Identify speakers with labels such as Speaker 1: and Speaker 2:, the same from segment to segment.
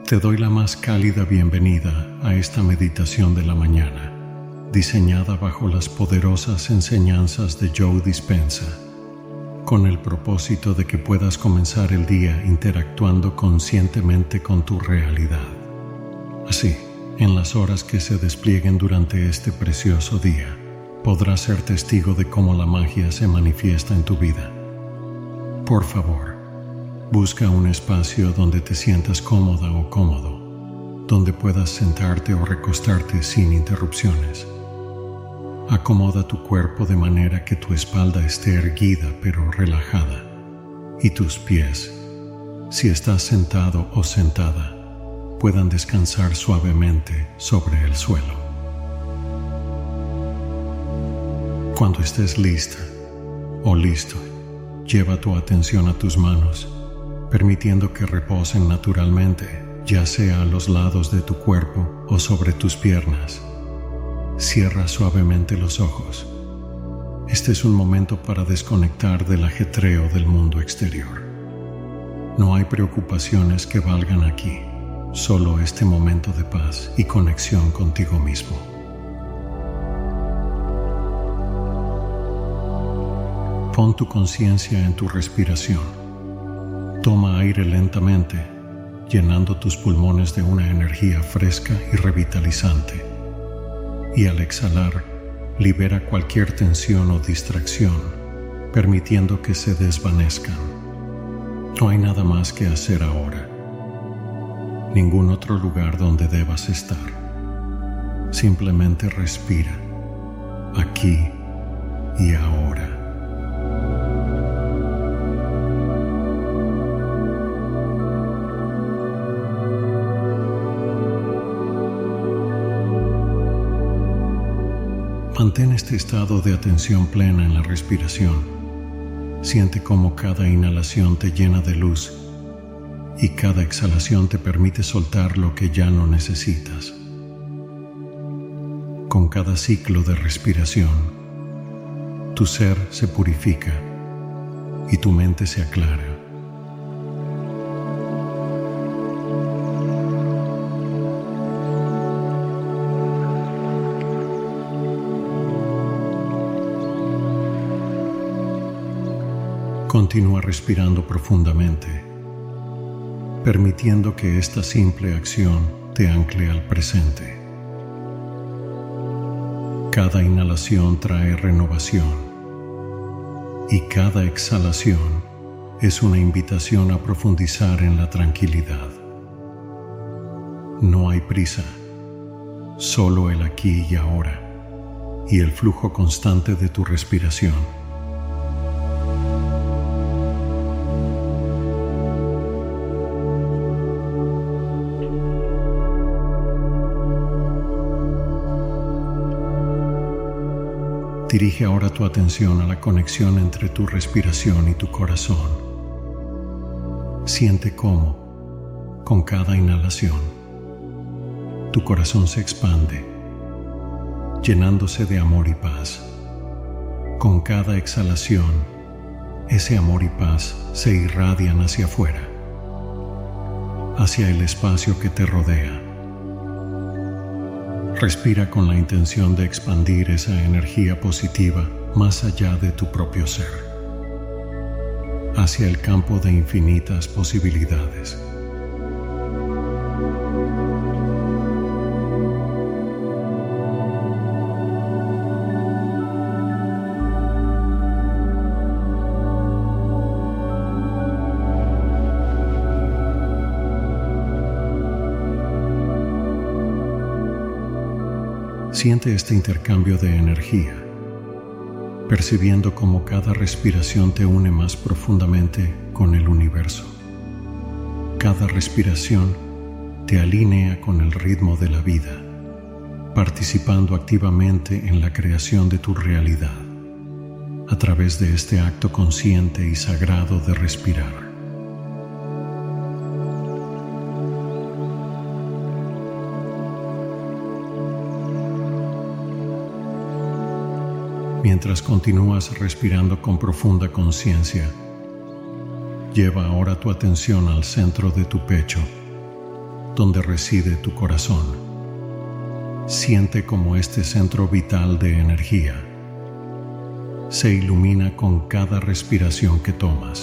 Speaker 1: Te doy la más cálida bienvenida a esta meditación de la mañana, diseñada bajo las poderosas enseñanzas de Joe Dispenza, con el propósito de que puedas comenzar el día interactuando conscientemente con tu realidad. Así, en las horas que se desplieguen durante este precioso día, podrás ser testigo de cómo la magia se manifiesta en tu vida. Por favor, busca un espacio donde te sientas cómoda o cómodo, donde puedas sentarte o recostarte sin interrupciones. Acomoda tu cuerpo de manera que tu espalda esté erguida pero relajada y tus pies, si estás sentado o sentada, puedan descansar suavemente sobre el suelo. Cuando estés lista o listo, lleva tu atención a tus manos, permitiendo que reposen naturalmente, ya sea a los lados de tu cuerpo o sobre tus piernas. Cierra suavemente los ojos. Este es un momento para desconectar del ajetreo del mundo exterior. No hay preocupaciones que valgan aquí, solo este momento de paz y conexión contigo mismo. Pon tu conciencia en tu respiración. Toma aire lentamente, llenando tus pulmones de una energía fresca y revitalizante. Y al exhalar, libera cualquier tensión o distracción, permitiendo que se desvanezcan. No hay nada más que hacer ahora. Ningún otro lugar donde debas estar. Simplemente respira, aquí y ahora. Mantén este estado de atención plena en la respiración. Siente cómo cada inhalación te llena de luz y cada exhalación te permite soltar lo que ya no necesitas. Con cada ciclo de respiración, tu ser se purifica y tu mente se aclara. Continúa respirando profundamente, permitiendo que esta simple acción te ancle al presente. Cada inhalación trae renovación y cada exhalación es una invitación a profundizar en la tranquilidad. No hay prisa, solo el aquí y ahora y el flujo constante de tu respiración. Dirige ahora tu atención a la conexión entre tu respiración y tu corazón. Siente cómo, con cada inhalación, tu corazón se expande, llenándose de amor y paz. Con cada exhalación, ese amor y paz se irradian hacia afuera, hacia el espacio que te rodea. Respira con la intención de expandir esa energía positiva más allá de tu propio ser, hacia el campo de infinitas posibilidades. Siente este intercambio de energía, percibiendo cómo cada respiración te une más profundamente con el universo. Cada respiración te alinea con el ritmo de la vida, participando activamente en la creación de tu realidad, a través de este acto consciente y sagrado de respirar. Mientras continúas respirando con profunda conciencia, lleva ahora tu atención al centro de tu pecho, donde reside tu corazón. Siente como este centro vital de energía se ilumina con cada respiración que tomas.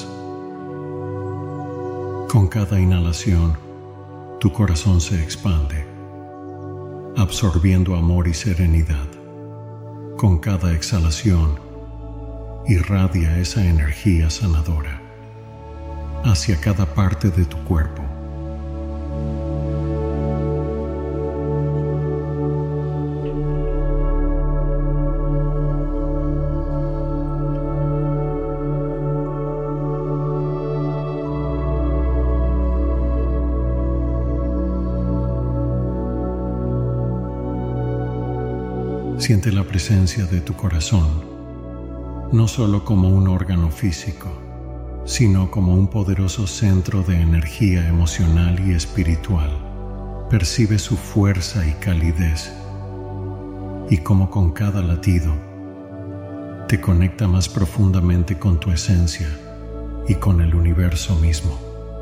Speaker 1: Con cada inhalación, tu corazón se expande, absorbiendo amor y serenidad. Con cada exhalación, irradia esa energía sanadora hacia cada parte de tu cuerpo. Siente la presencia de tu corazón, no solo como un órgano físico, sino como un poderoso centro de energía emocional y espiritual. Percibe su fuerza y calidez, y como con cada latido, te conecta más profundamente con tu esencia y con el universo mismo.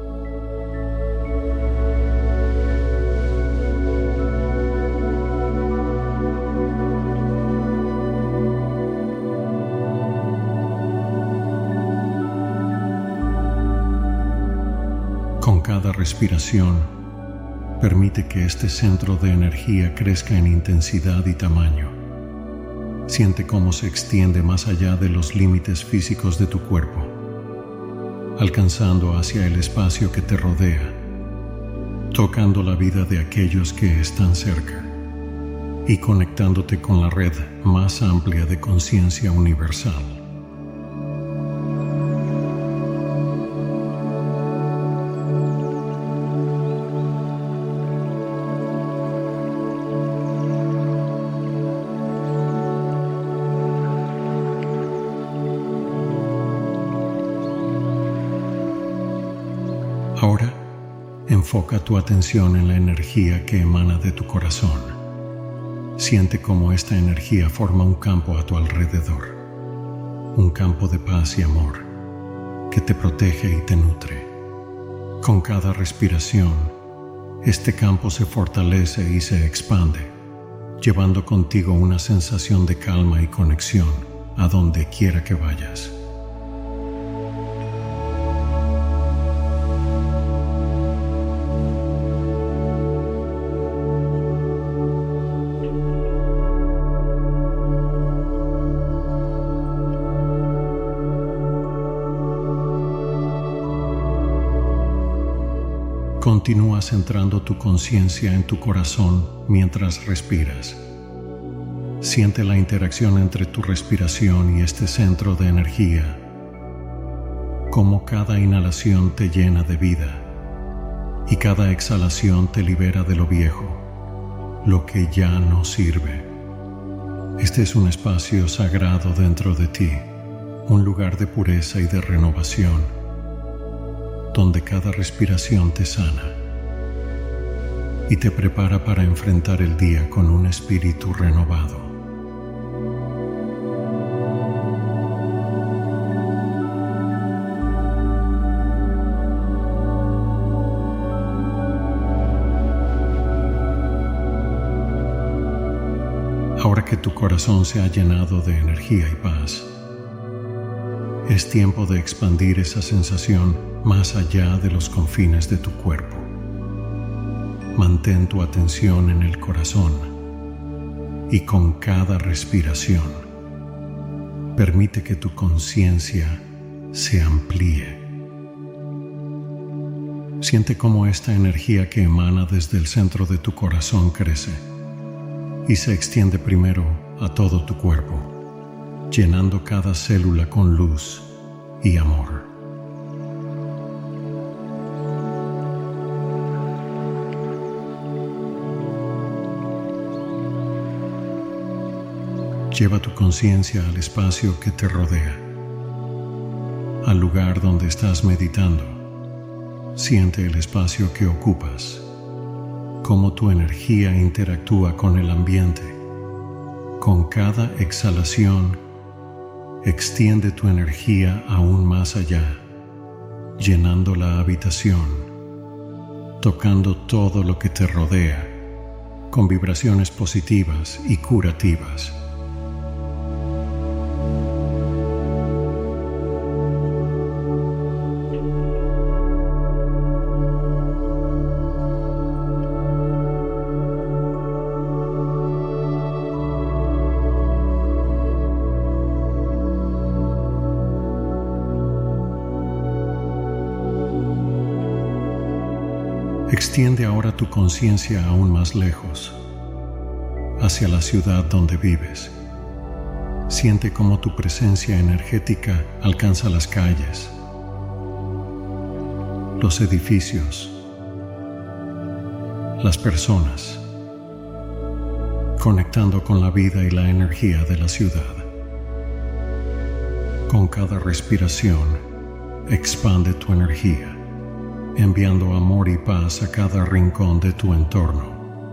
Speaker 1: Con cada respiración, permite que este centro de energía crezca en intensidad y tamaño. Siente cómo se extiende más allá de los límites físicos de tu cuerpo, alcanzando hacia el espacio que te rodea, tocando la vida de aquellos que están cerca y conectándote con la red más amplia de conciencia universal. Ahora, enfoca tu atención en la energía que emana de tu corazón. Siente cómo esta energía forma un campo a tu alrededor, un campo de paz y amor que te protege y te nutre. Con cada respiración, este campo se fortalece y se expande, llevando contigo una sensación de calma y conexión a donde quiera que vayas. Continúa centrando tu conciencia en tu corazón mientras respiras. Siente la interacción entre tu respiración y este centro de energía, cómo cada inhalación te llena de vida y cada exhalación te libera de lo viejo, lo que ya no sirve. Este es un espacio sagrado dentro de ti, un lugar de pureza y de renovación, donde cada respiración te sana y te prepara para enfrentar el día con un espíritu renovado. Ahora que tu corazón se ha llenado de energía y paz, es tiempo de expandir esa sensación más allá de los confines de tu cuerpo. Mantén tu atención en el corazón y con cada respiración, permite que tu conciencia se amplíe. Siente cómo esta energía que emana desde el centro de tu corazón crece y se extiende primero a todo tu cuerpo, llenando cada célula con luz y amor. Lleva tu conciencia al espacio que te rodea, al lugar donde estás meditando. Siente el espacio que ocupas, cómo tu energía interactúa con el ambiente. Con cada exhalación, extiende tu energía aún más allá, llenando la habitación, tocando todo lo que te rodea con vibraciones positivas y curativas. Extiende ahora tu conciencia aún más lejos, hacia la ciudad donde vives. Siente cómo tu presencia energética alcanza las calles, los edificios, las personas, conectando con la vida y la energía de la ciudad. Con cada respiración, expande tu energía, enviando amor y paz a cada rincón de tu entorno.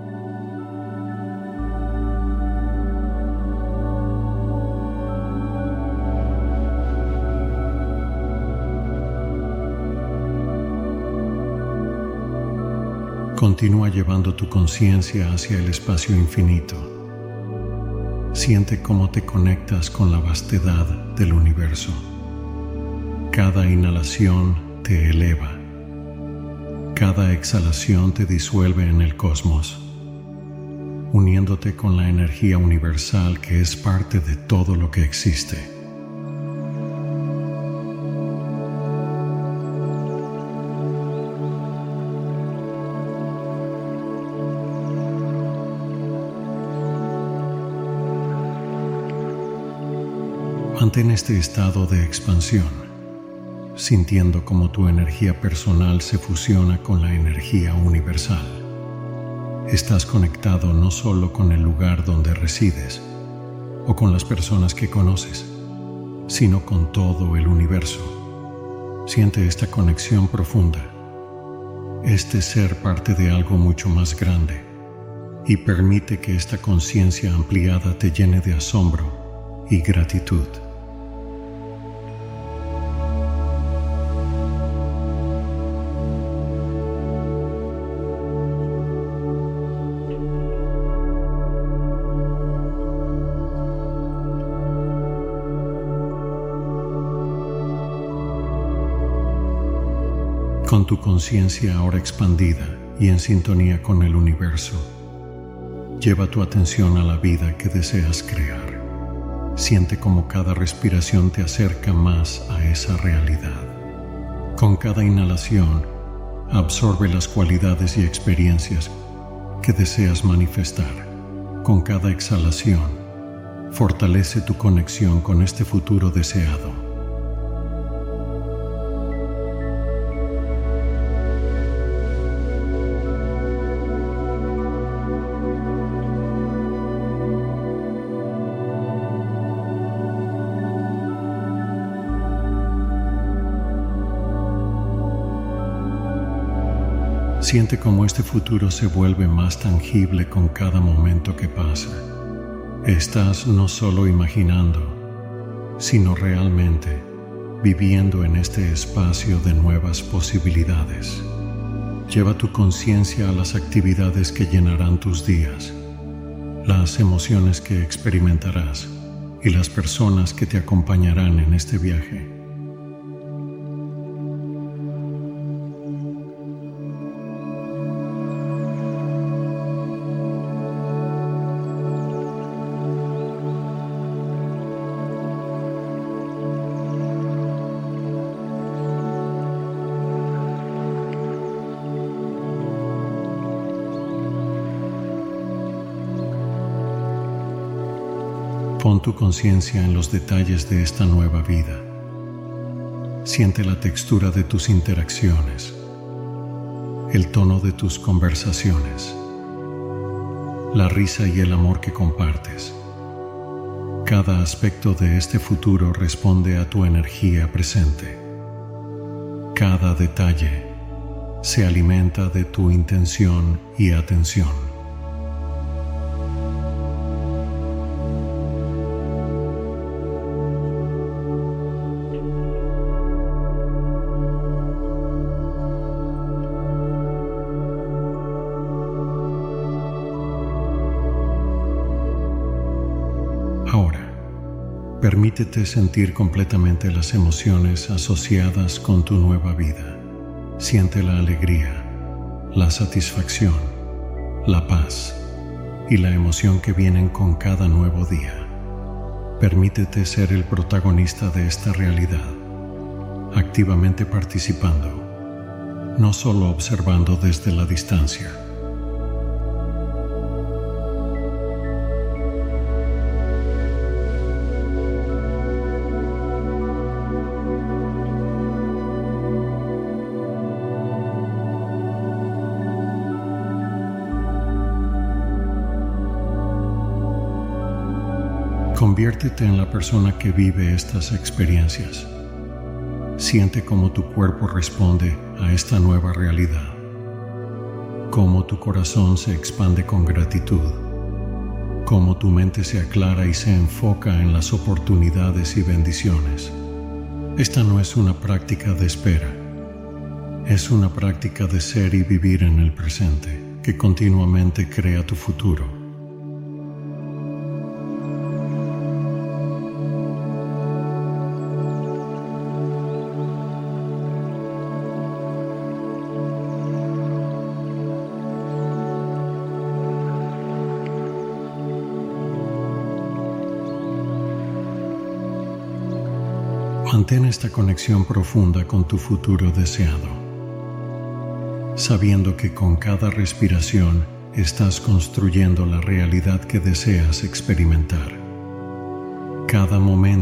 Speaker 1: Continúa llevando tu conciencia hacia el espacio infinito. Siente cómo te conectas con la vastedad del universo. Cada inhalación te eleva. Cada exhalación te disuelve en el cosmos, uniéndote con la energía universal que es parte de todo lo que existe. Mantén este estado de expansión, sintiendo cómo tu energía personal se fusiona con la energía universal. Estás conectado no solo con el lugar donde resides o con las personas que conoces, sino con todo el universo. Siente esta conexión profunda, este ser parte de algo mucho más grande, y permite que esta conciencia ampliada te llene de asombro y gratitud. Con tu conciencia ahora expandida y en sintonía con el universo, lleva tu atención a la vida que deseas crear. Siente cómo cada respiración te acerca más a esa realidad. Con cada inhalación, absorbe las cualidades y experiencias que deseas manifestar. Con cada exhalación, fortalece tu conexión con este futuro deseado. Siente cómo este futuro se vuelve más tangible con cada momento que pasa. Estás no solo imaginando, sino realmente viviendo en este espacio de nuevas posibilidades. Lleva tu conciencia a las actividades que llenarán tus días, las emociones que experimentarás y las personas que te acompañarán en este viaje. Pon tu conciencia en los detalles de esta nueva vida. Siente la textura de tus interacciones, el tono de tus conversaciones, la risa y el amor que compartes. Cada aspecto de este futuro responde a tu energía presente. Cada detalle se alimenta de tu intención y atención. Permítete sentir completamente las emociones asociadas con tu nueva vida. Siente la alegría, la satisfacción, la paz y la emoción que vienen con cada nuevo día. Permítete ser el protagonista de esta realidad, activamente participando, no solo observando desde la distancia. Conviértete en la persona que vive estas experiencias. Siente cómo tu cuerpo responde a esta nueva realidad, cómo tu corazón se expande con gratitud, cómo tu mente se aclara y se enfoca en las oportunidades y bendiciones. Esta no es una práctica de espera, es una práctica de ser y vivir en el presente, que continuamente crea tu futuro. Mantén esta conexión profunda con tu futuro deseado, sabiendo que con cada respiración estás construyendo la realidad que deseas experimentar. Cada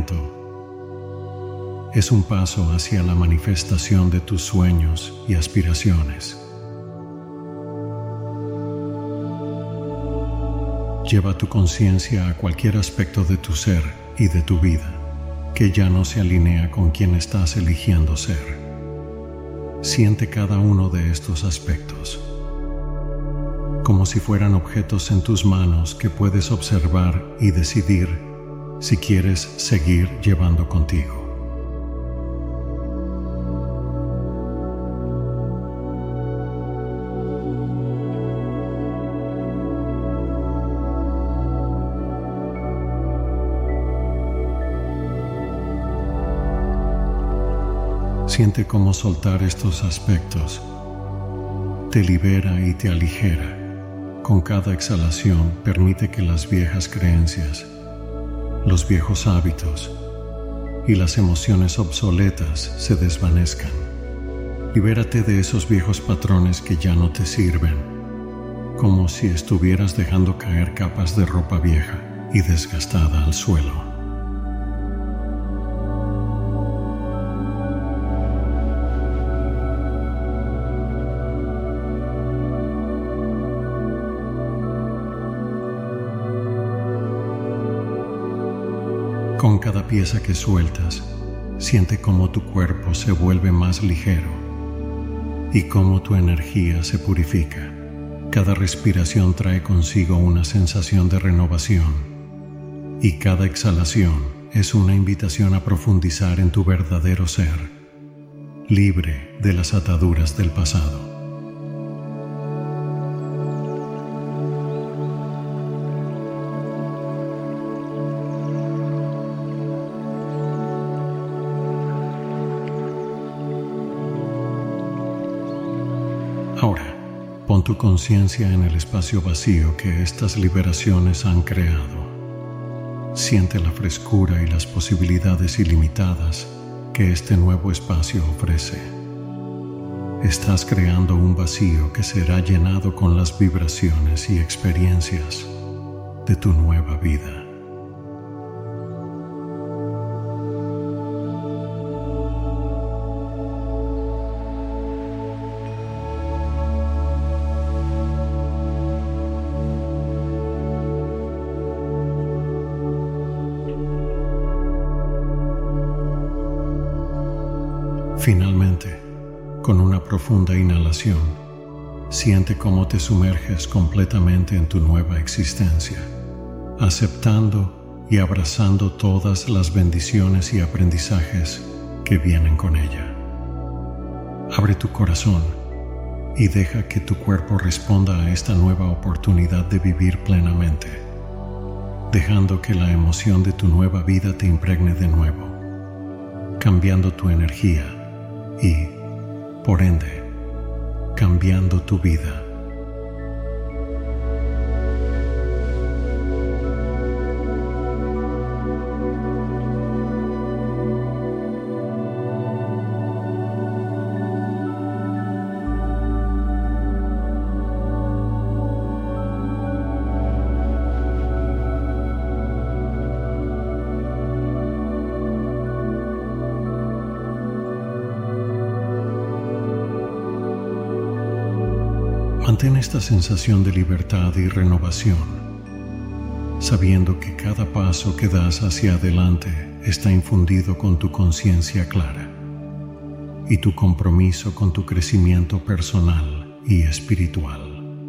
Speaker 1: momento es un paso hacia la manifestación de tus sueños y aspiraciones. Lleva tu conciencia a cualquier aspecto de tu ser y de tu vida que ya no se alinea con quien estás eligiendo ser. Siente cada uno de estos aspectos, como si fueran objetos en tus manos que puedes observar y decidir si quieres seguir llevando contigo. Siente cómo soltar estos aspectos te libera y te aligera. Con cada exhalación permite que las viejas creencias, los viejos hábitos y las emociones obsoletas se desvanezcan. Libérate de esos viejos patrones que ya no te sirven, como si estuvieras dejando caer capas de ropa vieja y desgastada al suelo. Con cada pieza que sueltas, siente cómo tu cuerpo se vuelve más ligero y cómo tu energía se purifica. Cada respiración trae consigo una sensación de renovación y cada exhalación es una invitación a profundizar en tu verdadero ser, libre de las ataduras del pasado. Ahora, pon tu conciencia en el espacio vacío que estas liberaciones han creado. Siente la frescura y las posibilidades ilimitadas que este nuevo espacio ofrece. Estás creando un vacío que será llenado con las vibraciones y experiencias de tu nueva vida. Finalmente, con una profunda inhalación, siente cómo te sumerges completamente en tu nueva existencia, aceptando y abrazando todas las bendiciones y aprendizajes que vienen con ella. Abre tu corazón y deja que tu cuerpo responda a esta nueva oportunidad de vivir plenamente. dejando que la emoción de tu nueva vida te impregne de nuevo, cambiando tu energía y, por ende, cambiando tu vida. Mantén esta sensación de libertad y renovación, sabiendo que cada paso que das hacia adelante está infundido con tu conciencia clara y tu compromiso con tu crecimiento personal y espiritual.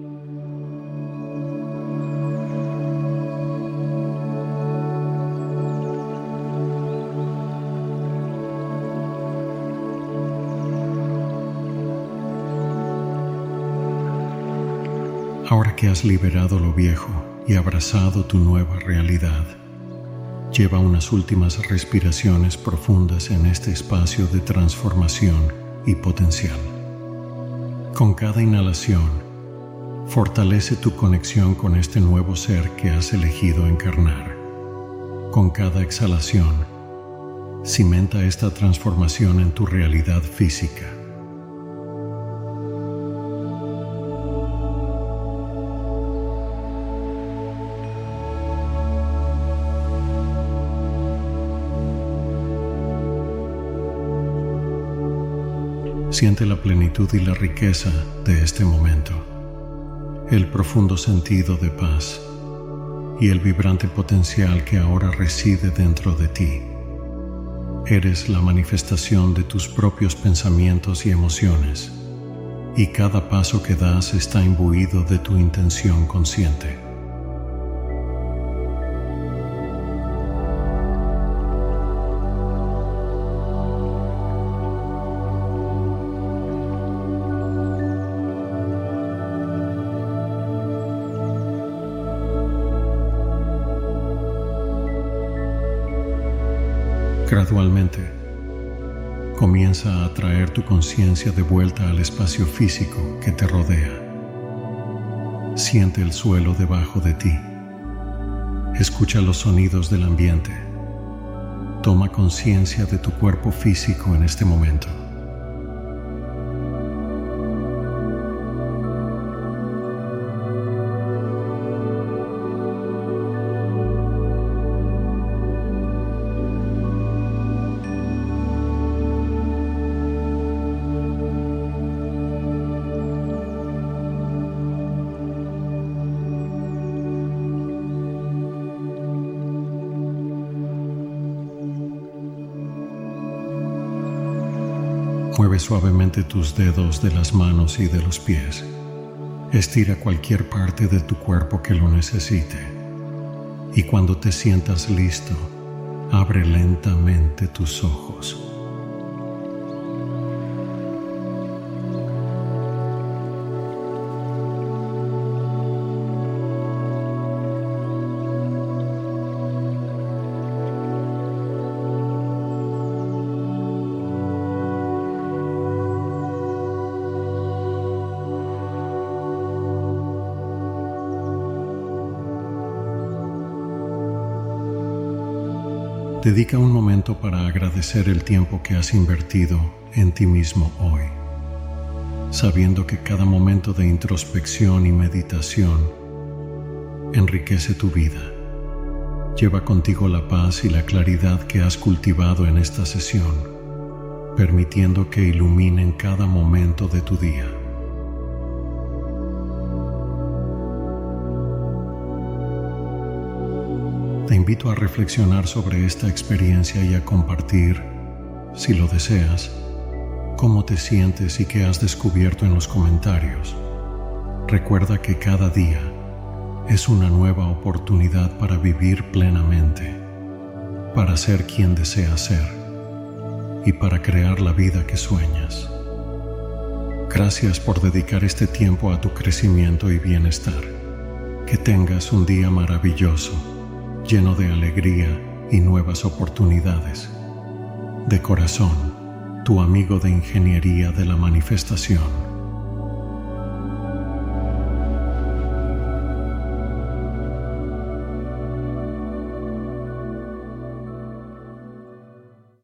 Speaker 1: Ahora que has liberado lo viejo y abrazado tu nueva realidad, lleva unas últimas respiraciones profundas en este espacio de transformación y potencial. Con cada inhalación, fortalece tu conexión con este nuevo ser que has elegido encarnar. Con cada exhalación, cimenta esta transformación en tu realidad física. Siente la plenitud y la riqueza de este momento, el profundo sentido de paz y el vibrante potencial que ahora reside dentro de ti. Eres la manifestación de tus propios pensamientos y emociones, y cada paso que das está imbuido de tu intención consciente. Gradualmente, comienza a atraer tu conciencia de vuelta al espacio físico que te rodea. Siente el suelo debajo de ti. Escucha los sonidos del ambiente. Toma conciencia de tu cuerpo físico en este momento. Mueve suavemente tus dedos de las manos y de los pies. Estira cualquier parte de tu cuerpo que lo necesite. Y cuando te sientas listo, abre lentamente tus ojos. Dedica un momento para agradecer el tiempo que has invertido en ti mismo hoy, sabiendo que cada momento de introspección y meditación enriquece tu vida. Lleva contigo la paz y la claridad que has cultivado en esta sesión, permitiendo que iluminen cada momento de tu día. Te invito a reflexionar sobre esta experiencia y a compartir, si lo deseas, cómo te sientes y qué has descubierto en los comentarios. Recuerda que cada día es una nueva oportunidad para vivir plenamente, para ser quien deseas ser y para crear la vida que sueñas. Gracias por dedicar este tiempo a tu crecimiento y bienestar. Que tengas un día maravilloso lleno de alegría y nuevas oportunidades. De corazón, tu amigo de Ingeniería de la Manifestación.